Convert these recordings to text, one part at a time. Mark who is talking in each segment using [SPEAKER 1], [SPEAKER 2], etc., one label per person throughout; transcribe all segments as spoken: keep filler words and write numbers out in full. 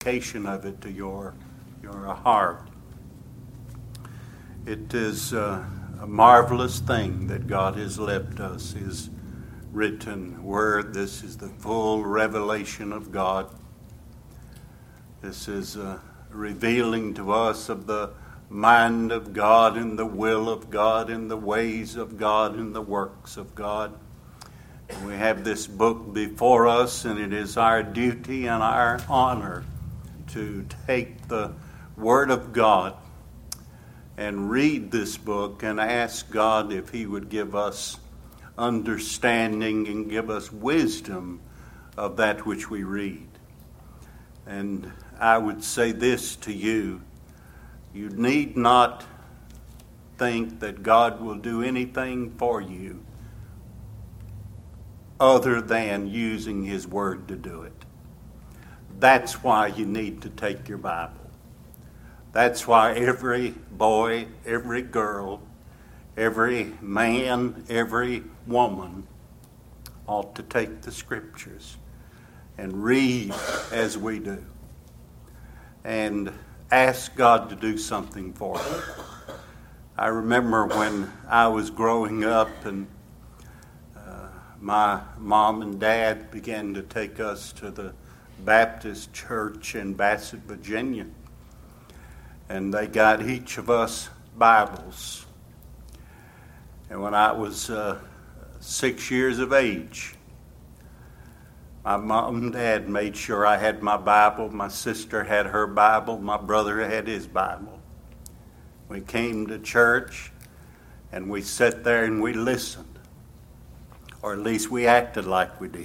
[SPEAKER 1] application of it to your, your heart. It is uh, a marvelous thing that God has left us, His written word. This is the full revelation of God. This is uh, revealing to us of the mind of God and the will of God and the ways of God and the works of God. We have this book before us, and it is our duty and our honor to take the Word of God and read this book and ask God if He would give us understanding and give us wisdom of that which we read. And I would say this to you: you need not think that God will do anything for you other than using His Word to do it. That's why you need to take your Bible. That's why every boy, every girl, every man, every woman ought to take the Scriptures and read as we do and ask God to do something for them. I remember when I was growing up and uh, my mom and dad began to take us to the Baptist church in Bassett, Virginia. And they got each of us Bibles. And when I was uh, six years of age, my mom and dad made sure I had my Bible. My sister had her Bible. My brother had his Bible. We came to church and we sat there and we listened. Or at least we acted like we did.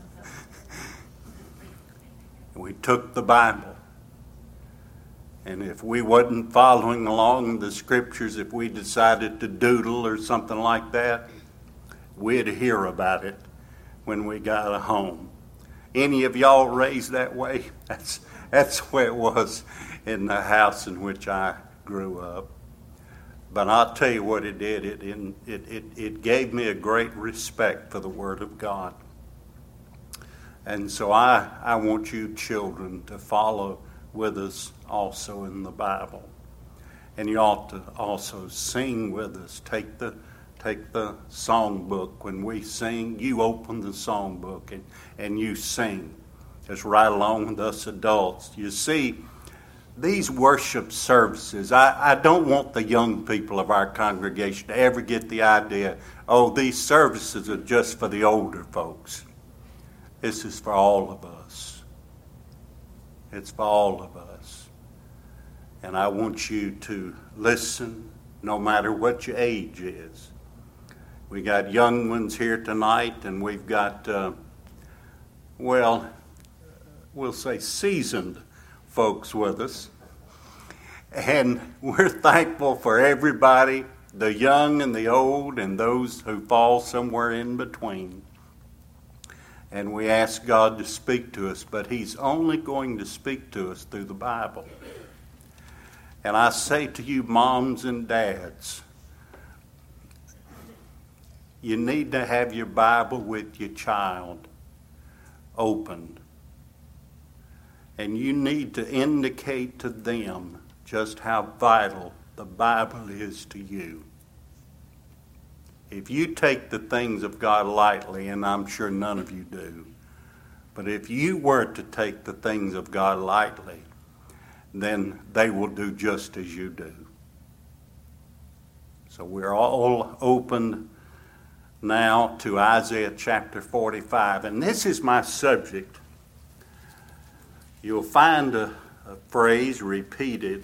[SPEAKER 1] We took the Bible. And if we wasn't following along the Scriptures, if we decided to doodle or something like that, we'd hear about it when we got home. Any of y'all raised that way? That's that's the way it was in the house in which I grew up. But I'll tell you what it did. It, it, it, it gave me a great respect for the Word of God. And so I, I want you children to follow with us also in the Bible. And you ought to also sing with us. Take the take the songbook. When we sing, you open the songbook and, and you sing. Just right along with us adults. You see, these worship services, I, I don't want the young people of our congregation to ever get the idea, oh, these services are just for the older folks. This is for all of us. It's for all of us. And I want you to listen no matter what your age is. We got young ones here tonight, and we've got, uh, well, we'll say seasoned folks with us. And we're thankful for everybody, the young and the old, and those who fall somewhere in between. And we ask God to speak to us, but He's only going to speak to us through the Bible. And I say to you, moms and dads, you need to have your Bible with your child opened. And you need to indicate to them just how vital the Bible is to you. If you take the things of God lightly, and I'm sure none of you do, but if you were to take the things of God lightly, then they will do just as you do. So we're all open now to Isaiah chapter forty-five, and this is my subject. You'll find a, a phrase repeated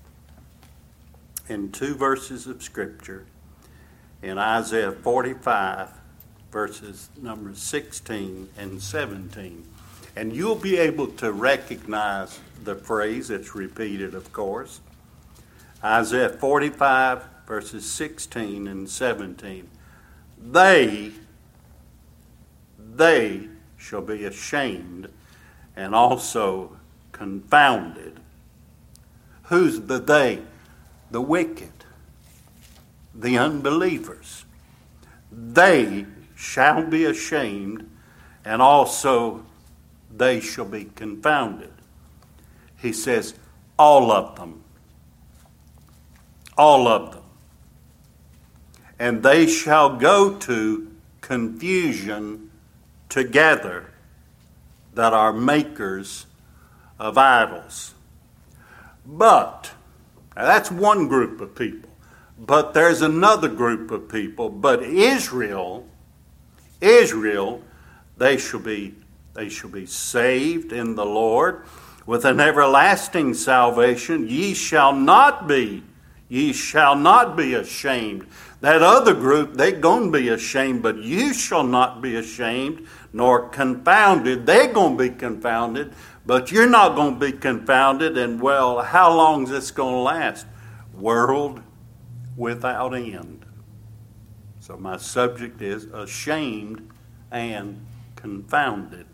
[SPEAKER 1] in two verses of Scripture. In Isaiah forty-five, verses number sixteen and seventeen. And you'll be able to recognize the phrase that's repeated, of course. Isaiah forty-five, verses sixteen and seventeen. They, they shall be ashamed and also confounded. Who's the they? The wicked. The unbelievers. They shall be ashamed, and also they shall be confounded. He says, all of them. All of them. And they shall go to confusion together that are makers of idols. But, now that's one group of people. But there's another group of people. But Israel, Israel, they shall be, they shall be saved in the Lord with an everlasting salvation. Ye shall not be, ye shall not be ashamed. That other group, they're going to be ashamed, but you shall not be ashamed nor confounded. They're going to be confounded, but you're not going to be confounded. And well, how long is this going to last? World without end. So my subject is ashamed and confounded.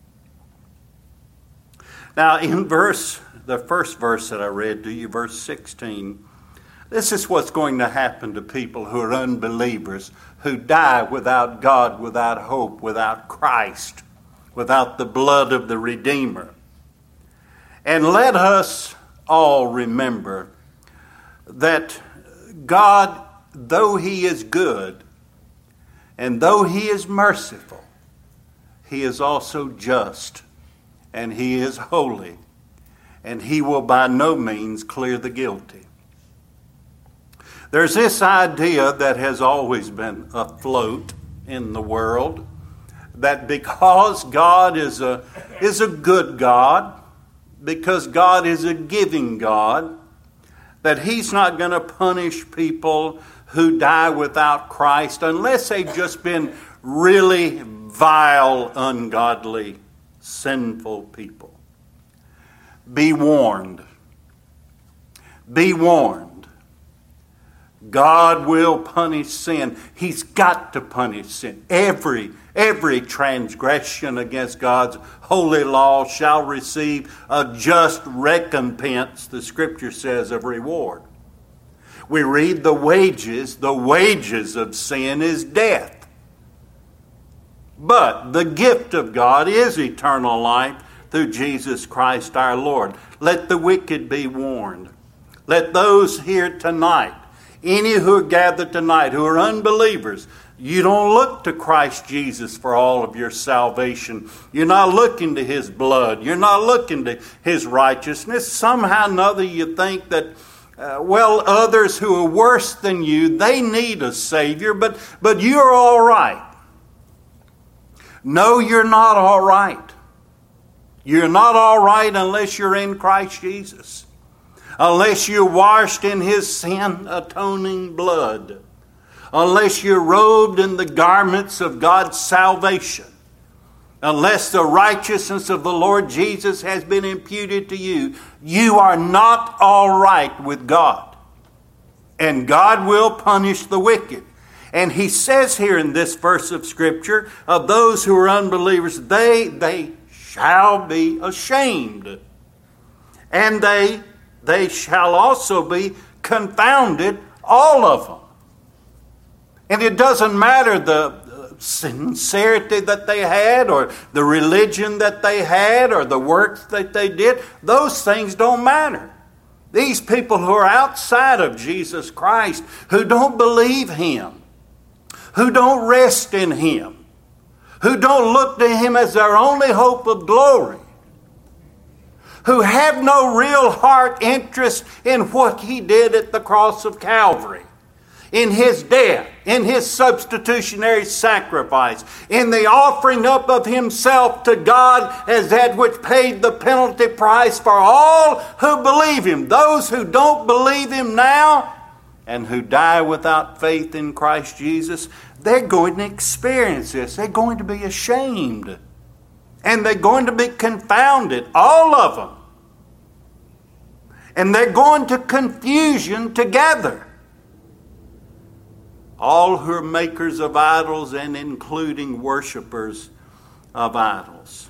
[SPEAKER 1] Now in verse, the first verse that I read to you, verse sixteen, this is what's going to happen to people who are unbelievers, who die without God, without hope, without Christ, without the blood of the Redeemer. And let us all remember that God, though He is good, and though He is merciful, He is also just, and He is holy, and He will by no means clear the guilty. There's this idea that has always been afloat in the world, that because God is a, is a good God, because God is a giving God, that He's not going to punish people who die without Christ unless they've just been really vile, ungodly, sinful people. Be warned. Be warned. God will punish sin. He's got to punish sin. Every, every transgression against God's holy law shall receive a just recompense, the Scripture says, of reward. We read the wages, the wages of sin is death. But the gift of God is eternal life through Jesus Christ our Lord. Let the wicked be warned. Let those here tonight, any who are gathered tonight who are unbelievers, you don't look to Christ Jesus for all of your salvation. You're not looking to His blood. You're not looking to His righteousness. Somehow or another you think that, uh, well, others who are worse than you, they need a Savior, but, but you're all right. No, you're not all right. You're not all right unless you're in Christ Jesus. Unless you're washed in His sin-atoning blood. Unless you're robed in the garments of God's salvation. Unless the righteousness of the Lord Jesus has been imputed to you, you are not all right with God. And God will punish the wicked. And He says here in this verse of Scripture, of those who are unbelievers, they, they shall be ashamed. And they They shall also be confounded, all of them. And it doesn't matter the sincerity that they had or the religion that they had or the works that they did. Those things don't matter. These people who are outside of Jesus Christ, who don't believe Him, who don't rest in Him, who don't look to Him as their only hope of glory, who have no real heart interest in what He did at the cross of Calvary, in His death, in His substitutionary sacrifice, in the offering up of Himself to God as that which paid the penalty price for all who believe Him. Those who don't believe Him now and who die without faith in Christ Jesus, they're going to experience this. They're going to be ashamed. And they're going to be confounded, all of them. And they're going to confusion together. All who are makers of idols and including worshipers of idols.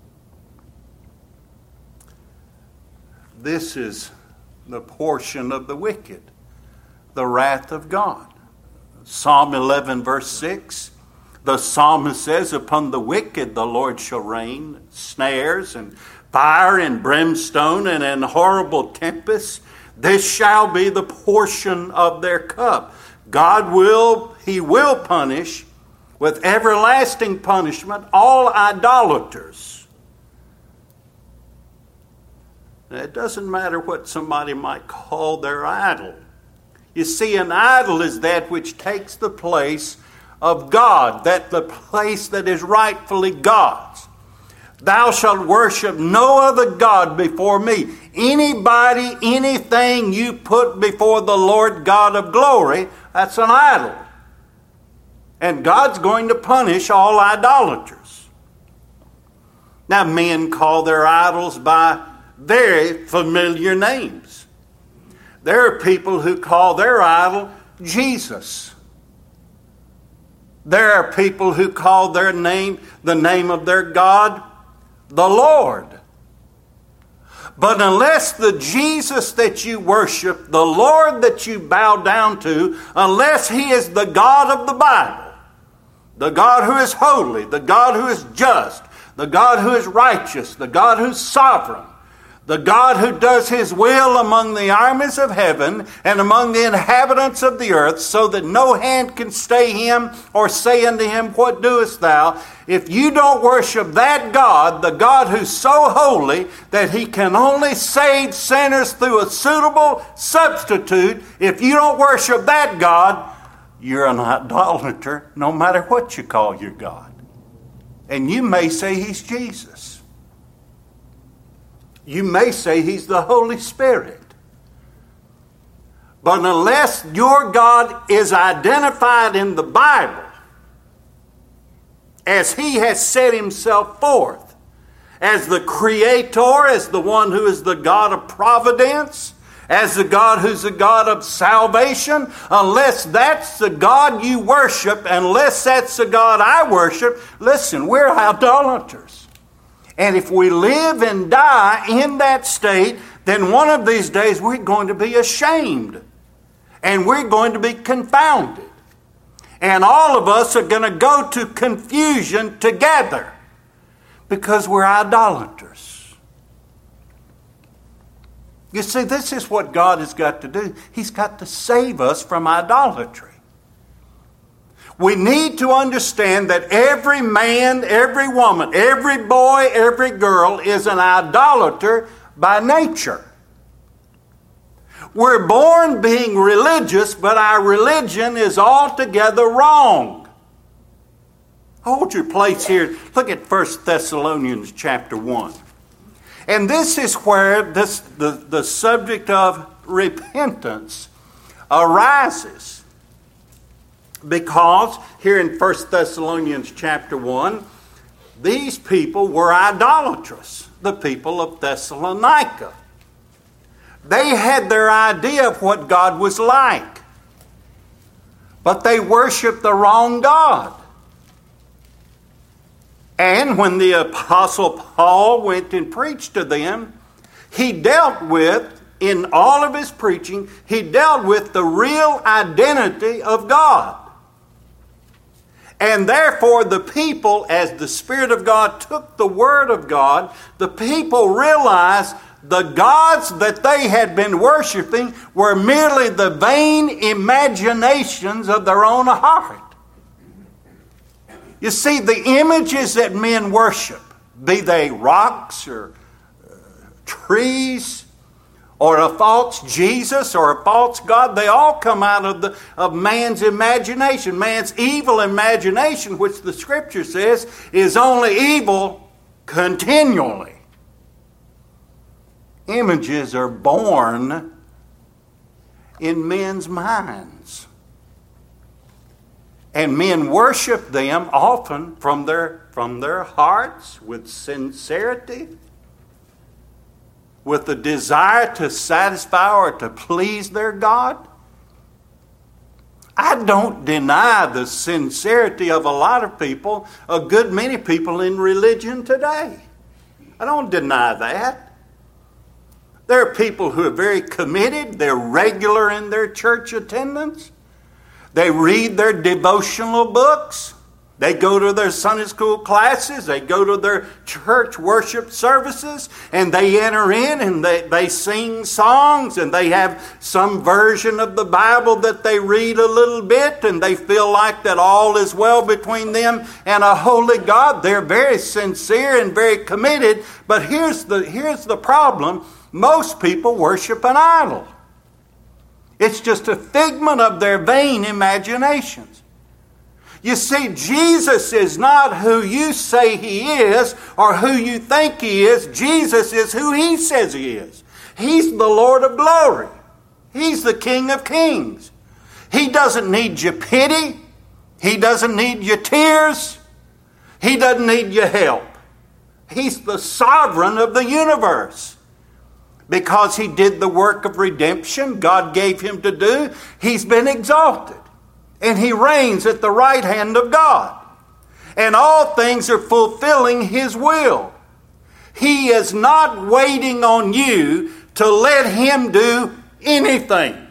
[SPEAKER 1] This is the portion of the wicked, the wrath of God. Psalm eleven verse six. The psalmist says, upon the wicked the Lord shall rain snares and fire and brimstone and an horrible tempest. This shall be the portion of their cup. God will, He will punish with everlasting punishment all idolaters. Now, it doesn't matter what somebody might call their idol. You see, an idol is that which takes the place of God, that the place that is rightfully God's. Thou shalt worship no other God before me. Anybody, anything you put before the Lord God of glory, that's an idol. And God's going to punish all idolaters. Now, men call their idols by very familiar names. There are people who call their idol Jesus. There are people who call their name, the name of their God, the Lord. But unless the Jesus that you worship, the Lord that you bow down to, unless He is the God of the Bible, the God who is holy, the God who is just, the God who is righteous, the God who is sovereign, the God who does His will among the armies of heaven and among the inhabitants of the earth, so that no hand can stay Him or say unto Him, what doest thou? If you don't worship that God, the God who's so holy that He can only save sinners through a suitable substitute, if you don't worship that God, you're an idolater no matter what you call your God. And you may say He's Jesus. You may say He's the Holy Spirit. But unless your God is identified in the Bible as He has set Himself forth, as the Creator, as the one who is the God of providence, as the God who's the God of salvation, unless that's the God you worship, unless that's the God I worship, listen, we're idolaters. And if we live and die in that state, then one of these days we're going to be ashamed. And we're going to be confounded. And all of us are going to go to confusion together because we're idolaters. You see, this is what God has got to do. He's got to save us from idolatry. We need to understand that every man, every woman, every boy, every girl is an idolater by nature. We're born being religious, but our religion is altogether wrong. Hold your place here. Look at First Thessalonians chapter one. And this is where this the, the subject of repentance arises. Because here in First Thessalonians chapter one, these people were idolatrous, the people of Thessalonica. They had their idea of what God was like, but they worshiped the wrong God. And when the Apostle Paul went and preached to them, he dealt with, in all of his preaching, he dealt with the real identity of God. And therefore the people, as the Spirit of God took the Word of God, the people realized the gods that they had been worshiping were merely the vain imaginations of their own heart. You see, the images that men worship, be they rocks or uh, trees, or a false Jesus or a false God, they all come out of the of man's imagination. Man's evil imagination, which the Scripture says is only evil continually. Images are born in men's minds. And men worship them often from their, from their hearts with sincerity, with the desire to satisfy or to please their God. I don't deny the sincerity of a lot of people, a good many people in religion today. I don't deny that. There are people who are very committed. They're regular in their church attendance. They read their devotional books. They go to their Sunday school classes, they go to their church worship services, and they enter in and they, they sing songs, and they have some version of the Bible that they read a little bit, and they feel like that all is well between them and a holy God. They're very sincere and very committed, but here's the, here's the problem. Most people worship an idol. It's just a figment of their vain imaginations. You see, Jesus is not who you say He is or who you think He is. Jesus is who He says He is. He's the Lord of glory. He's the King of kings. He doesn't need your pity. He doesn't need your tears. He doesn't need your help. He's the sovereign of the universe. Because He did the work of redemption God gave Him to do, He's been exalted. And He reigns at the right hand of God. And all things are fulfilling His will. He is not waiting on you to let Him do anything.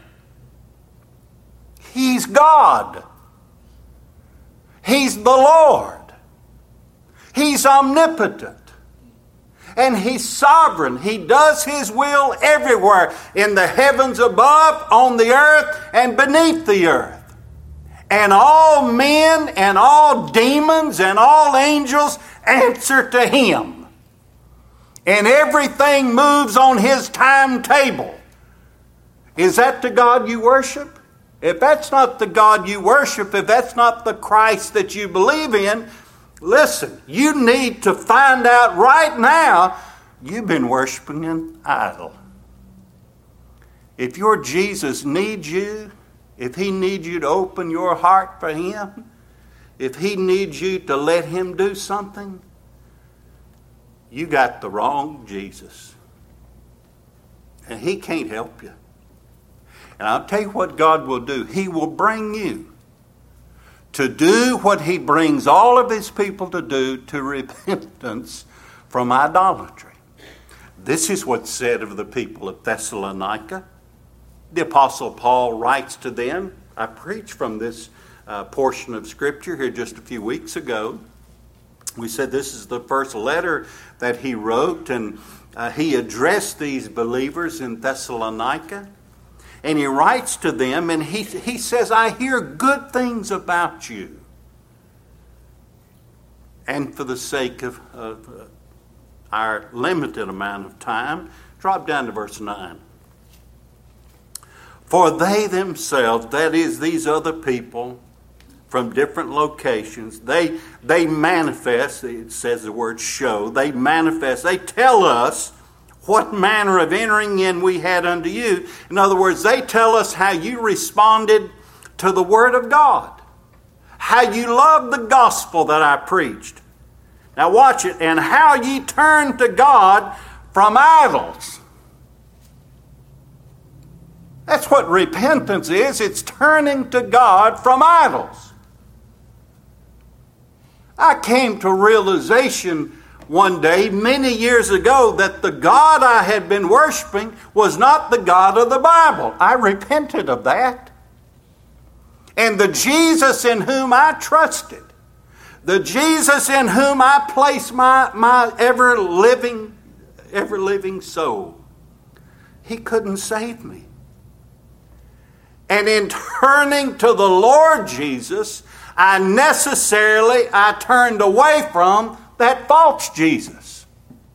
[SPEAKER 1] He's God. He's the Lord. He's omnipotent. And He's sovereign. He does His will everywhere, in the heavens above, on the earth, and beneath the earth. And all men and all demons and all angels answer to Him. And everything moves on His timetable. Is that the God you worship? If that's not the God you worship, if that's not the Christ that you believe in, listen, you need to find out right now you've been worshiping an idol. If your Jesus needs you, if He needs you to open your heart for Him, if He needs you to let Him do something, you got the wrong Jesus. And He can't help you. And I'll tell you what God will do. He will bring you to do what He brings all of His people to do, to repentance from idolatry. This is what's said of the people of Thessalonica. The Apostle Paul writes to them. I preached from this uh, portion of Scripture here just a few weeks ago. We said this is the first letter that he wrote, and uh, he addressed these believers in Thessalonica. And he writes to them, and he, he says, I hear good things about you. And for the sake of, of uh, our limited amount of time, drop down to verse nine. For they themselves, that is, these other people from different locations, they, they manifest, it says the word show, they manifest, they tell us what manner of entering in we had unto you. In other words, they tell us how you responded to the Word of God, how you loved the gospel that I preached. Now watch it, and how ye turned to God from idols. That's what repentance is. It's turning to God from idols. I came to realization one day, many years ago, that the God I had been worshiping was not the God of the Bible. I repented of that. And the Jesus in whom I trusted, the Jesus in whom I placed my, my ever-living, ever-living soul, He couldn't save me. And in turning to the Lord Jesus, I necessarily, I turned away from that false Jesus.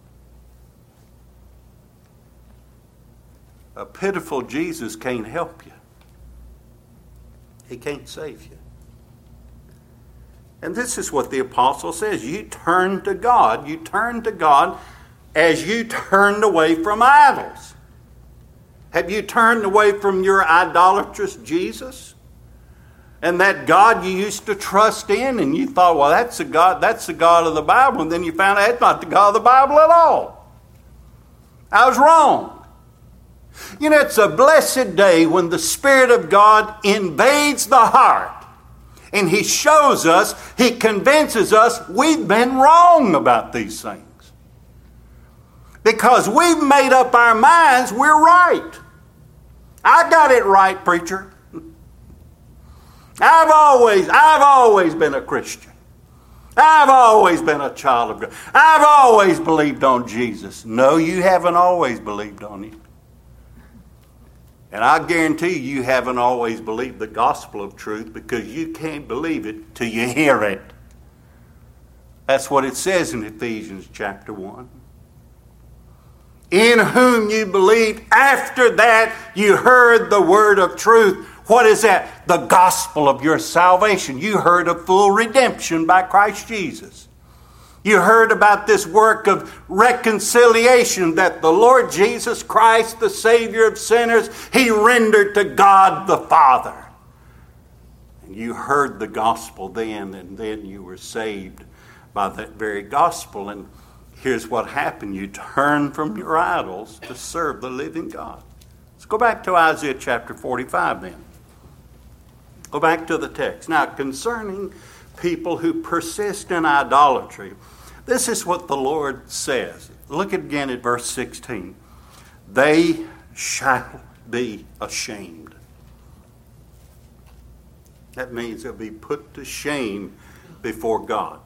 [SPEAKER 1] A pitiful Jesus can't help you. He can't save you. And this is what the apostle says. You turn to God. You turn to God as you turned away from idols. Have you turned away from your idolatrous Jesus? And that God you used to trust in, and you thought, well, that's the God, that's the God of the Bible, and then you found out it's not the God of the Bible at all. I was wrong. You know, it's a blessed day when the Spirit of God invades the heart, and He shows us, He convinces us we've been wrong about these things. Because we've made up our minds we're right. I got it right, preacher. I've always, I've always been a Christian. I've always been a child of God. I've always believed on Jesus. No, you haven't always believed on Him. And I guarantee you, you haven't always believed the gospel of truth, because you can't believe it till you hear it. That's what it says in Ephesians chapter one. In whom you believed, after that you heard the word of truth. What is that? The gospel of your salvation. You heard of full redemption by Christ Jesus. You heard about this work of reconciliation that the Lord Jesus Christ, the Savior of sinners, He rendered to God the Father. And you heard the gospel then, and then you were saved by that very gospel. And here's what happened. You turned from your idols to serve the living God. Let's go back to Isaiah chapter forty-five then. Go back to the text. Now, concerning people who persist in idolatry, this is what the Lord says. Look again at verse sixteen. They shall be ashamed. That means they'll be put to shame before God.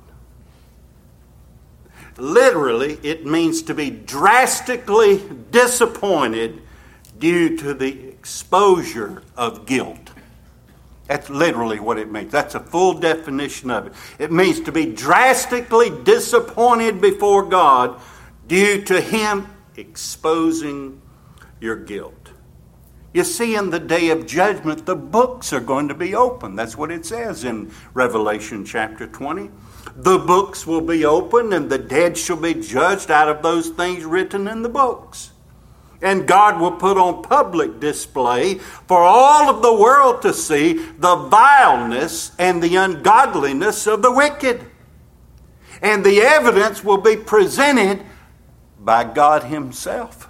[SPEAKER 1] Literally, it means to be drastically disappointed due to the exposure of guilt. That's literally what it means. That's a full definition of it. It means to be drastically disappointed before God due to Him exposing your guilt. You see, in the day of judgment, the books are going to be open. That's what it says in Revelation chapter twenty. The books will be opened, and the dead shall be judged out of those things written in the books. And God will put on public display for all of the world to see the vileness and the ungodliness of the wicked. And the evidence will be presented by God Himself.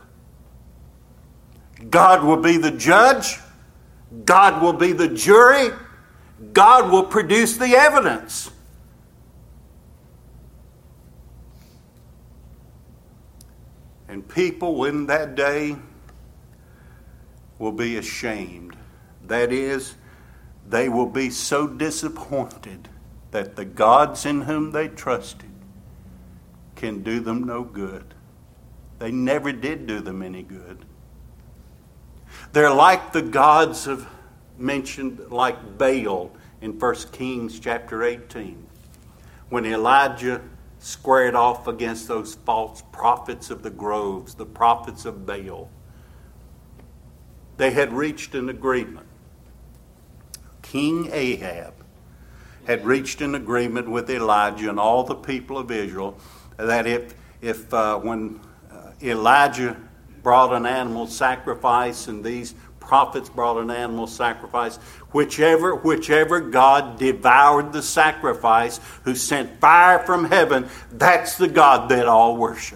[SPEAKER 1] God will be the judge. God will be the jury. God will produce the evidence. And people in that day will be ashamed. That is, they will be so disappointed that the gods in whom they trusted can do them no good. They never did do them any good. They're like the gods of mentioned, like Baal in First Kings chapter eighteen, when Elijah squared off against those false prophets of the groves, the prophets of Baal. They had reached an agreement. King Ahab had reached an agreement with Elijah and all the people of Israel that if, if uh, when uh, Elijah brought an animal sacrifice and these prophets brought an animal sacrifice, whichever whichever God devoured the sacrifice, who sent fire from heaven, that's the God that all worship.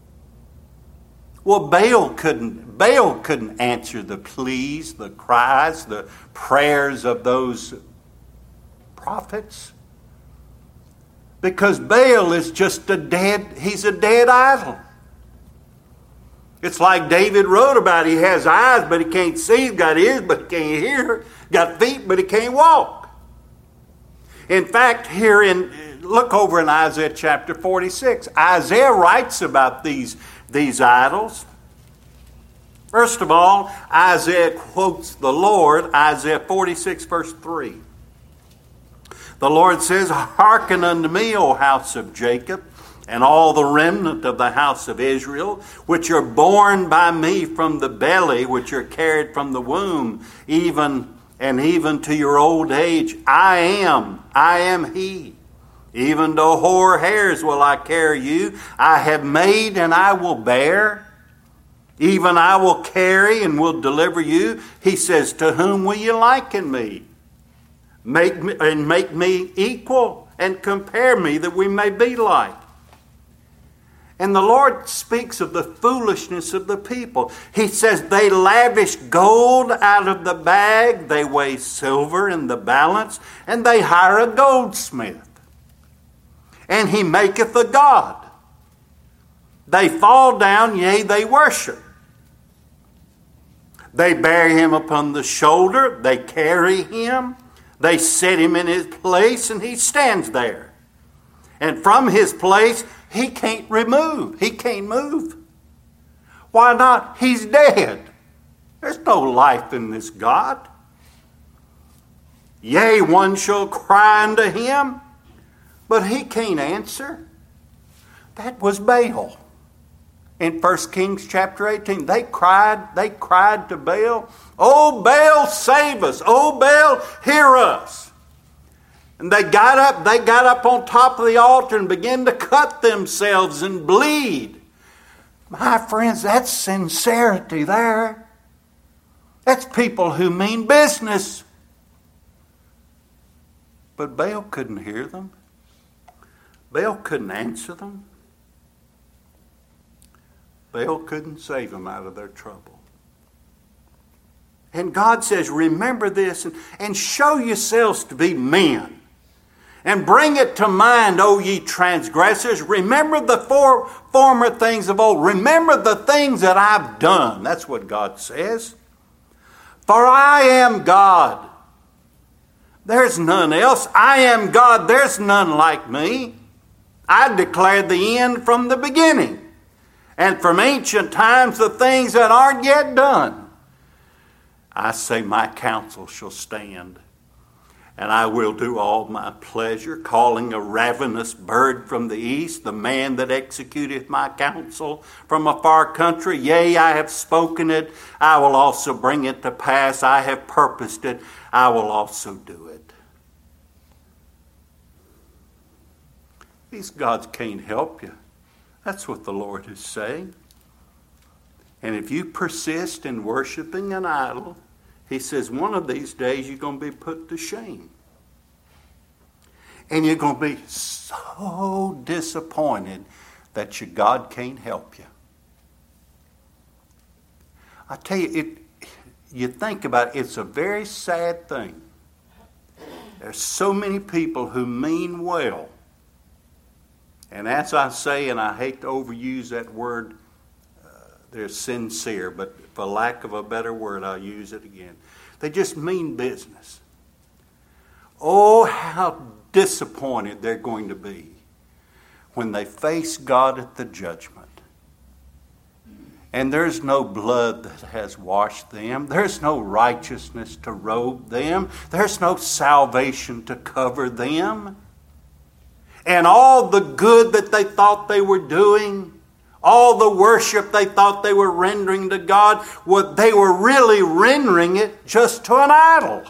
[SPEAKER 1] Well, Baal couldn't Baal couldn't answer the pleas, the cries, the prayers of those prophets, because Baal is just a dead, he's a dead idol. It's like David wrote about. He has eyes, but he can't see. He's got ears, but he can't hear. Got feet, but he can't walk. In fact, here in, look over in Isaiah chapter forty-six. Isaiah writes about these, these idols. First of all, Isaiah quotes the Lord, Isaiah forty-six verse three. The Lord says, "Hearken unto me, O house of Jacob, and all the remnant of the house of Israel, which are born by me from the belly, which are carried from the womb, even and even to your old age. I am, I am He. Even to hoar hairs will I carry you. I have made and I will bear. Even I will carry and will deliver you." He says, "To whom will you liken me? Make me and make me equal and compare me, that we may be like." And the Lord speaks of the foolishness of the people. He says, "They lavish gold out of the bag, they weigh silver in the balance, and they hire a goldsmith. And he maketh a god. They fall down, yea, they worship. They bear him upon the shoulder, they carry him, they set him in his place, and he stands there. And from his place, he can't remove. He can't move. Why not? He's dead. There's no life in this God. Yea, one shall cry unto him, but he can't answer. That was Baal. In First Kings chapter eighteen, they cried, they cried to Baal, "Oh Baal, save us! Oh Baal, hear us!" And they got up, they got up on top of the altar and began to cut themselves and bleed. My friends, that's sincerity there. That's people who mean business. But Baal couldn't hear them. Baal couldn't answer them. Baal couldn't save them out of their trouble. And God says, remember this and, and show yourselves to be men. And bring it to mind, O ye transgressors. Remember the for, former things of old. Remember the things that I've done. That's what God says. For I am God. There's none else. I am God. There's none like me. I declared the end from the beginning. And from ancient times the things that aren't yet done. I say my counsel shall stand. And I will do all my pleasure, calling a ravenous bird from the east, the man that executeth my counsel from a far country. Yea, I have spoken it, I will also bring it to pass. I have purposed it, I will also do it. These gods can't help you. That's what the Lord is saying. And if you persist in worshiping an idol, he says one of these days you're going to be put to shame. And you're going to be so disappointed that your God can't help you. I tell you, it. You think about it, it's a very sad thing. There's so many people who mean well. And as I say, and I hate to overuse that word, uh, they're sincere, but for lack of a better word, I'll use it again. They just mean business. Oh, how disappointed they're going to be when they face God at the judgment. And there's no blood that has washed them. There's no righteousness to robe them. There's no salvation to cover them. And all the good that they thought they were doing, all the worship they thought they were rendering to God, what they were really rendering it just to an idol.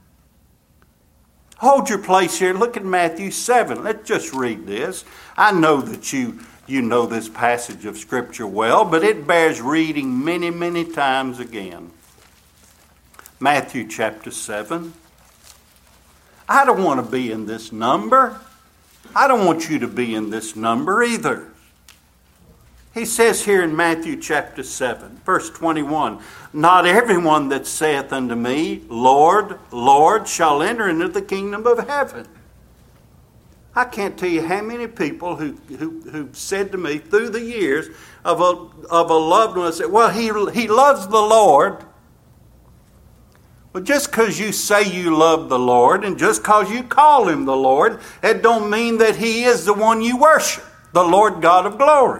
[SPEAKER 1] Hold your place here. Look at Matthew seven. Let's just read this. I know that you, you know this passage of Scripture well, but it bears reading many, many times again. Matthew chapter seven. I don't want to be in this number. I don't want you to be in this number either. He says here in Matthew chapter seven, verse twenty-one, not everyone that saith unto me, Lord, Lord, shall enter into the kingdom of heaven. I can't tell you how many people who who who said to me through the years of a of a loved one said, well, he he loves the Lord. Well, just because you say you love the Lord and just because you call him the Lord, it don't mean that he is the one you worship, the Lord God of glory.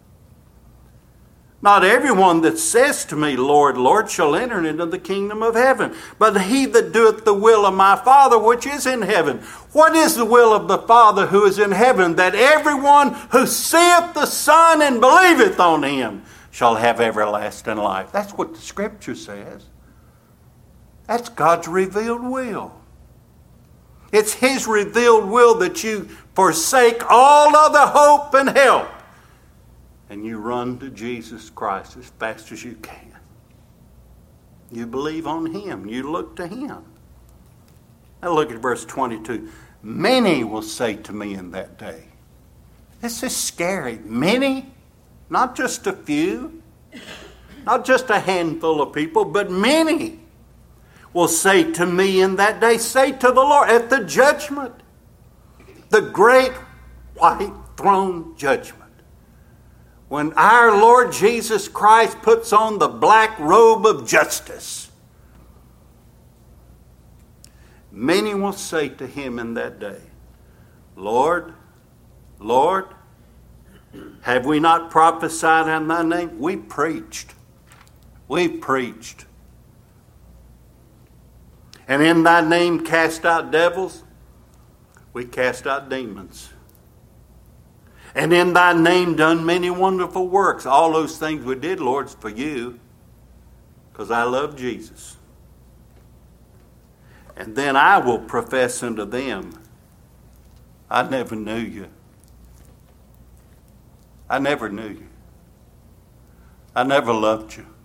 [SPEAKER 1] Not everyone that says to me, Lord, Lord, shall enter into the kingdom of heaven, but he that doeth the will of my Father which is in heaven. What is the will of the Father who is in heaven? That everyone who seeth the Son and believeth on him shall have everlasting life. That's what the Scripture says. That's God's revealed will. It's his revealed will that you forsake all other hope and help and you run to Jesus Christ as fast as you can. You believe on him. You look to him. Now look at verse twenty-two. Many will say to me in that day. This is scary. Many, not just a few, not just a handful of people, but many will say to me in that day, say to the Lord, at the judgment, the great white throne judgment. When our Lord Jesus Christ puts on the black robe of justice, many will say to him in that day, Lord, Lord, have we not prophesied in thy name? We preached. We preached. And in thy name cast out devils? We cast out demons. And in thy name done many wonderful works. All those things we did, Lord, is for you, because I love Jesus. And then I will profess unto them, I never knew you. I never knew you. I never loved you.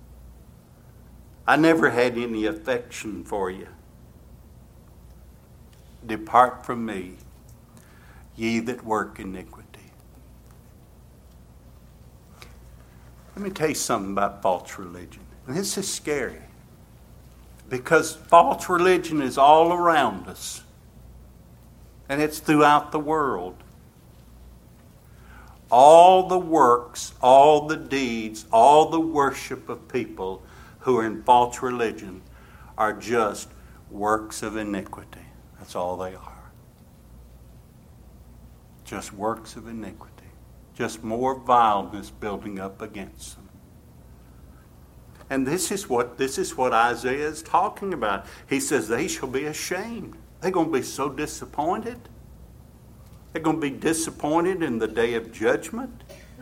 [SPEAKER 1] I never had any affection for you. Depart from me, ye that work iniquity. Let me tell you something about false religion. And this is scary, because false religion is all around us. And it's throughout the world. All the works, all the deeds, all the worship of people who are in false religion are just works of iniquity. That's all they are. Just works of iniquity. Just more vileness building up against them. And this is what this is what Isaiah is talking about. He says they shall be ashamed. They're going to be so disappointed. They're going to be disappointed in the day of judgment.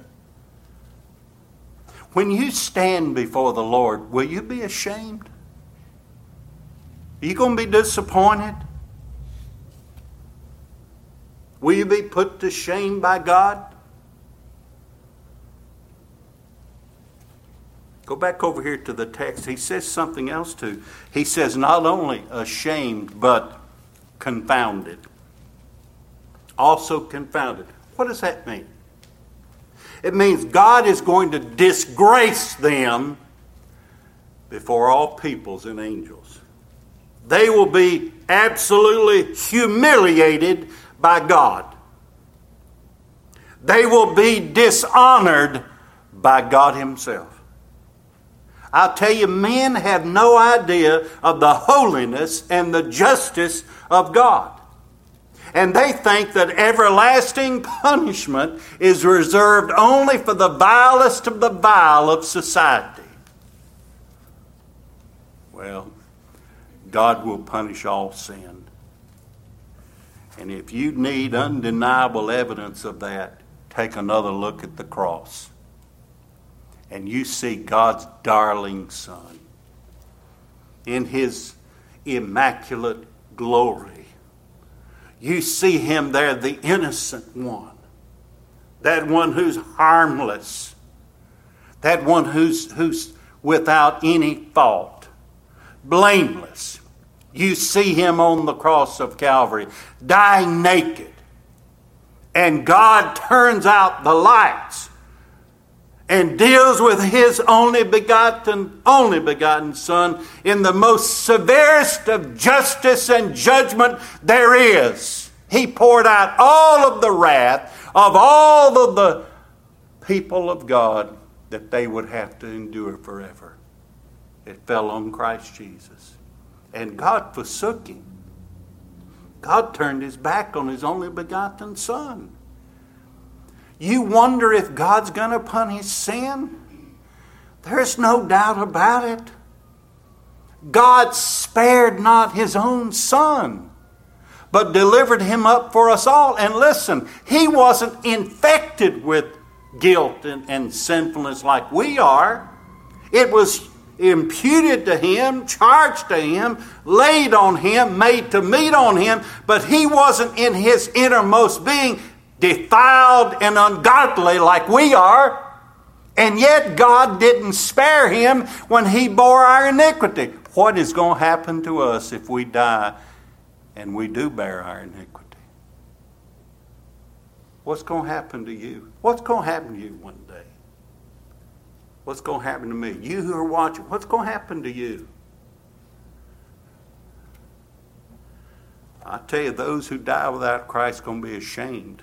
[SPEAKER 1] When you stand before the Lord, will you be ashamed? Are you going to be disappointed? Will you be put to shame by God? Go back over here to the text. He says something else too. He says not only ashamed, but confounded. Also confounded. What does that mean? It means God is going to disgrace them before all peoples and angels. They will be absolutely humiliated by God. They will be dishonored by God Himself. I'll tell you, men have no idea of the holiness and the justice of God. And they think that everlasting punishment is reserved only for the vilest of the vile of society. Well, God will punish all sin. And if you need undeniable evidence of that, take another look at the cross. And you see God's darling Son in His immaculate glory. You see Him there, the innocent one. That one who's harmless. That one who's, who's without any fault. Blameless. You see Him on the cross of Calvary, dying naked. And God turns out the lights and deals with His only begotten, only begotten Son in the most severest of justice and judgment there is. He poured out all of the wrath of all of the people of God that they would have to endure forever. It fell on Christ Jesus. And God forsook Him. God turned His back on His only begotten Son. You wonder if God's going to punish sin? There's no doubt about it. God spared not His own Son, but delivered Him up for us all. And listen, He wasn't infected with guilt and, and sinfulness like we are. It was imputed to Him, charged to Him, laid on Him, made to meet on Him, but He wasn't in His innermost being defiled and ungodly like we are. And yet God didn't spare Him when He bore our iniquity. What is going to happen to us if we die and we do bear our iniquity? What's going to happen to you? What's going to happen to you one day? What's going to happen to me? You who are watching, what's going to happen to you? I tell you, those who die without Christ are going to be ashamed.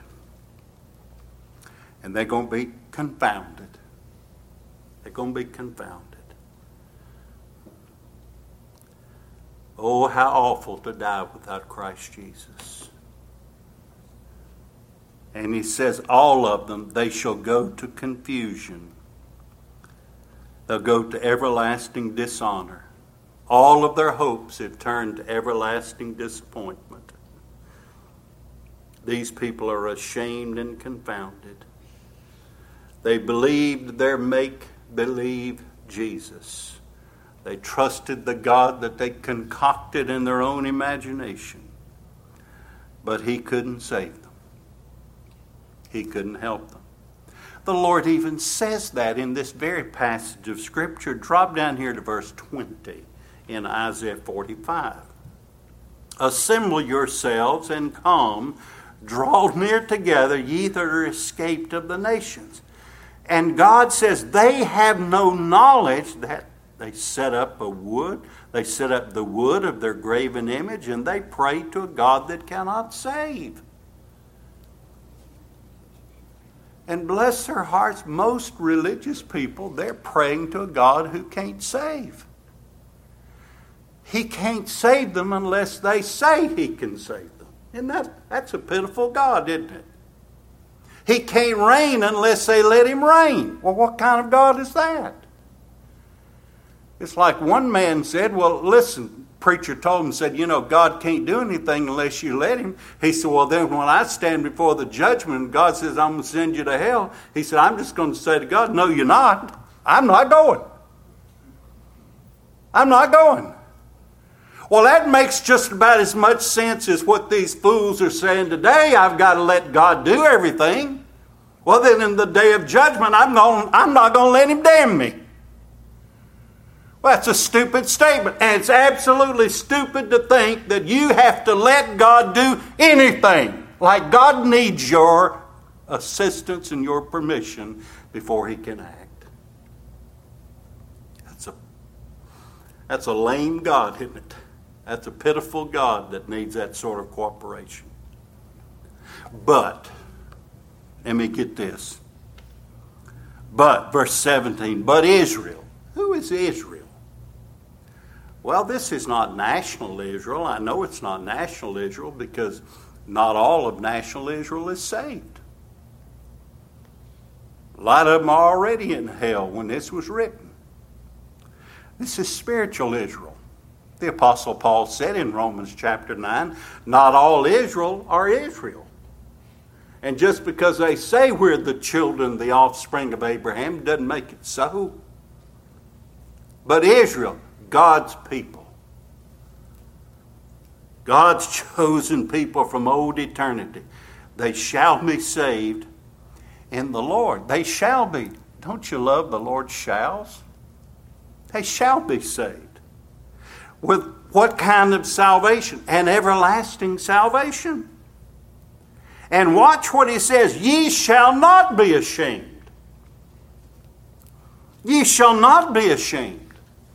[SPEAKER 1] And they're going to be confounded. They're going to be confounded. Oh, how awful to die without Christ Jesus. And he says, all of them, they shall go to confusion. They'll go to everlasting dishonor. All of their hopes have turned to everlasting disappointment. These people are ashamed and confounded. They believed their make-believe Jesus. They trusted the God that they concocted in their own imagination. But he couldn't save them. He couldn't help them. The Lord even says that in this very passage of Scripture. Drop down here to verse twenty in Isaiah forty-five. Assemble yourselves and come, draw near together, ye that are escaped of the nations. And God says they have no knowledge that they set up a wood, they set up the wood of their graven image, and they pray to a God that cannot save. And bless their hearts, most religious people, they're praying to a God who can't save. He can't save them unless they say he can save them. Isn't that, that's a pitiful God, isn't it? He can't reign unless they let him reign. Well, what kind of God is that? It's like one man said, well, listen, preacher told him, said, you know, God can't do anything unless you let him. He said, well, then when I stand before the judgment, God says, I'm going to send you to hell. He said, I'm just going to say to God, no, you're not. I'm not going. I'm not going. Well, that makes just about as much sense as what these fools are saying today. I've got to let God do everything. Well, then in the day of judgment, I'm, going, I'm not going to let him damn me. Well, that's a stupid statement. And it's absolutely stupid to think that you have to let God do anything. Like God needs your assistance and your permission before he can act. That's a, that's a lame God, isn't it? That's a pitiful God that needs that sort of cooperation. But, let me get this. But, verse seventeen, but Israel. Who is Israel? Well, this is not national Israel. I know it's not national Israel because not all of national Israel is saved. A lot of them are already in hell when this was written. This is spiritual Israel. The Apostle Paul said in Romans chapter nine, not all Israel are Israel. And just because they say we're the children, the offspring of Abraham, doesn't make it so. But Israel, God's people, God's chosen people from old eternity, they shall be saved in the Lord. They shall be. Don't you love the Lord shalls? They shall be saved. With what kind of salvation? An everlasting salvation. And watch what he says. Ye shall not be ashamed. Ye shall not be ashamed.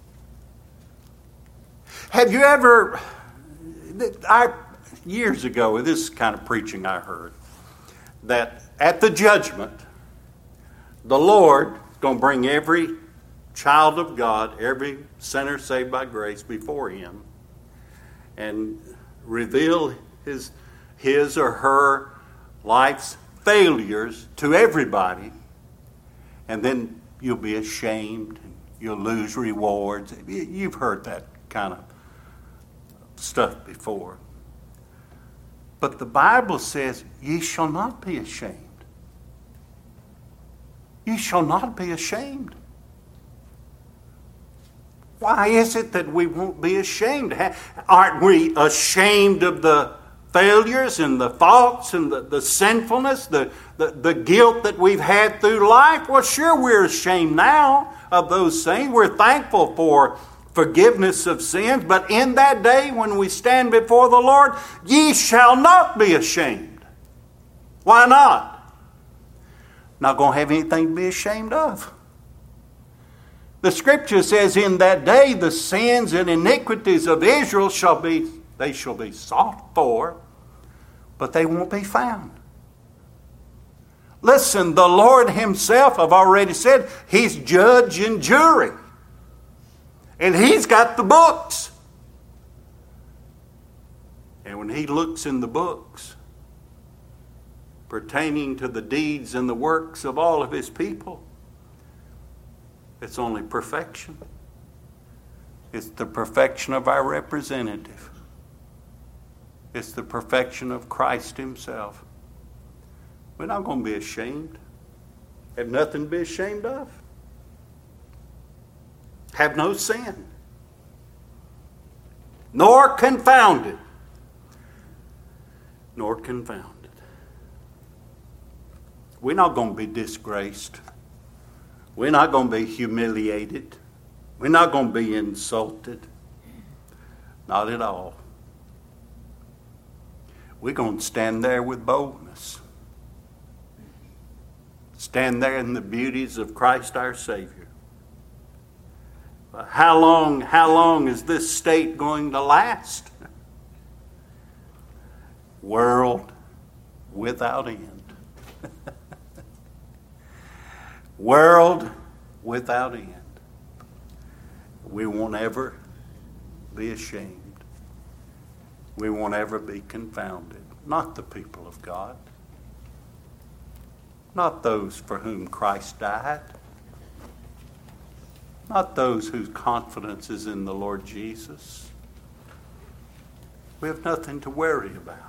[SPEAKER 1] Have you ever, I, years ago, this is kind of preaching I heard, that at the judgment, the Lord is going to bring every child of God, every sinner saved by grace before him, and reveal his, his or her life's failures to everybody, and then you'll be ashamed, and you'll lose rewards. You've heard that kind of stuff before. But the Bible says, ye shall not be ashamed. Ye shall not be ashamed. Why is it that we won't be ashamed? Aren't we ashamed of the failures and the faults and the, the sinfulness, the, the, the guilt that we've had through life? Well, sure, we're ashamed now of those things. We're thankful for forgiveness of sins. But in that day when we stand before the Lord, ye shall not be ashamed. Why not? Not going to have anything to be ashamed of. The Scripture says, in that day the sins and iniquities of Israel shall be, they shall be sought for, but they won't be found. Listen, the Lord himself, I've already said, he's judge and jury. And he's got the books. And when he looks in the books, pertaining to the deeds and the works of all of his people. It's only perfection. It's the perfection of our representative. It's the perfection of Christ himself. We're not going to be ashamed. Have nothing to be ashamed of. Have no sin. Nor confounded. Nor confounded. We're not going to be disgraced. We're not going to be humiliated. We're not going to be insulted. Not at all. We're going to stand there with boldness. Stand there in the beauties of Christ our Savior. But how long, how long is this state going to last? World without end. World without end. We won't ever be ashamed. We won't ever be confounded. Not the people of God. Not those for whom Christ died. Not those whose confidence is in the Lord Jesus. We have nothing to worry about.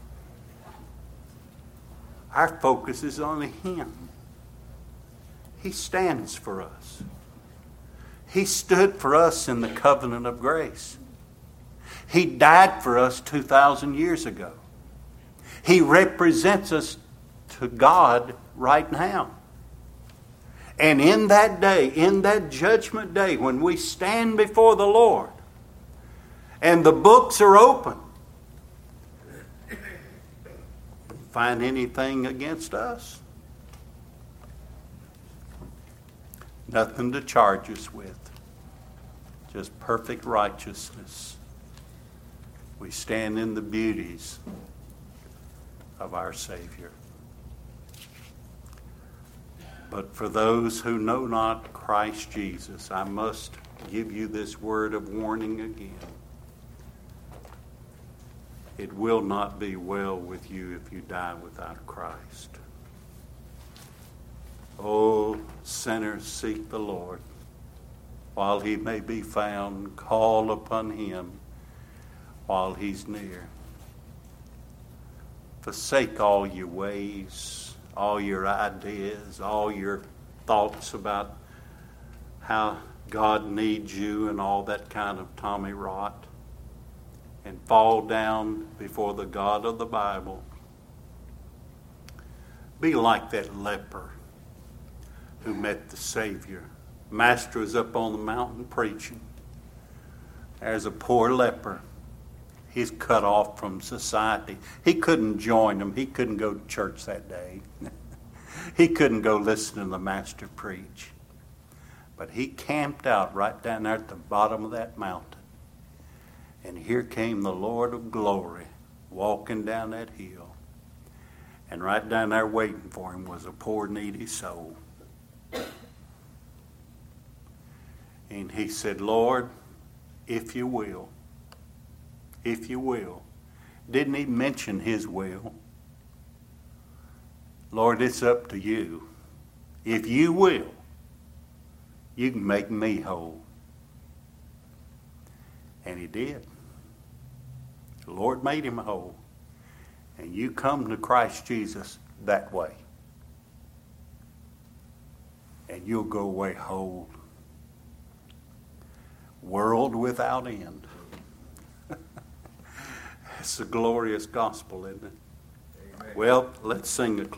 [SPEAKER 1] Our focus is on Him. He stands for us. He stood for us in the covenant of grace. He died for us two thousand years ago. He represents us to God right now. And in that day, in that judgment day, when we stand before the Lord and the books are open, find anything against us? Nothing to charge us with. Just perfect righteousness. We stand in the beauties of our Savior. But for those who know not Christ Jesus, I must give you this word of warning again. It will not be well with you if you die without Christ. Oh, sinners, seek the Lord while he may be found. Call upon him while he's near. Forsake all your ways, all your ideas, all your thoughts about how God needs you and all that kind of Tommy rot, and fall down before the God of the Bible. Be like that leper who met the Savior. Master was up on the mountain preaching. There's a poor leper. He's cut off from society. He couldn't join them. He couldn't go to church that day. He couldn't go listen to the Master preach. But he camped out right down there at the bottom of that mountain. And here came the Lord of glory walking down that hill. And right down there waiting for him was a poor needy soul. And he said, Lord, if you will, if you will. Didn't he mention his will? Lord, it's up to you. If you will, you can make me whole. And he did. The Lord made him whole. And you come to Christ Jesus that way. And you'll go away whole. World without end. It's a glorious gospel, isn't it? Amen. Well, let's sing a